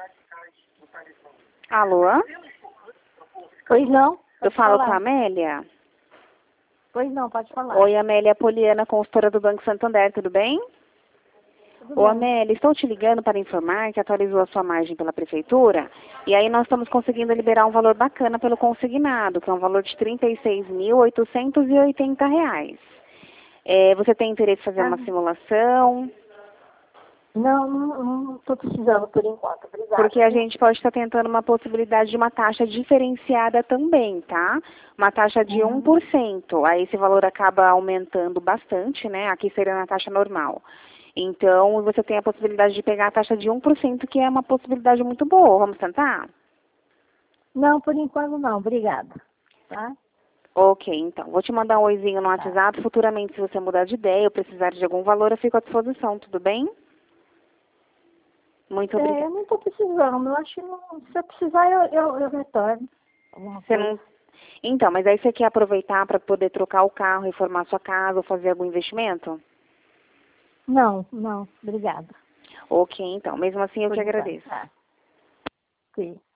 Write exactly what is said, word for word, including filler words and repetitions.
Alô? Pois não? Eu Pode falo falar. com a Amélia? Pois não, pode falar. Oi, Amélia Poliana, consultora do Banco Santander, tudo bem? Tudo Ô, bem. Amélia, estou te ligando para informar que atualizou a sua margem pela Prefeitura e aí nós estamos conseguindo liberar um valor bacana pelo consignado, que é um valor de trinta e seis mil oitocentos e oitenta reais. É, você tem interesse em fazer Ah, uma simulação? não, não, não estou precisando por enquanto. Obrigada. Porque a viu? gente pode estar tentando uma possibilidade de uma taxa diferenciada também, tá? Uma taxa de um Uhum. por cento. Aí esse valor acaba aumentando bastante, né? Aqui seria na taxa normal. Então, você tem a possibilidade de pegar a taxa de um por cento, que é uma possibilidade muito boa. Vamos tentar? Não, por enquanto não. Obrigada. Tá? Ok, então. Vou te mandar um oizinho no Tá. WhatsApp. Futuramente, se você mudar de ideia ou precisar de algum valor, eu fico à disposição, tudo bem? Muito É, obrigada. eu não estou precisando. Eu acho que não, se eu precisar, eu, eu, eu retorno. Alguma Você coisa. não... Então, mas aí você quer aproveitar para poder trocar o carro, reformar sua casa ou fazer algum investimento? Não, não. Obrigada. Ok, então. Mesmo assim, eu Por que enquanto. agradeço. Tá. Sim.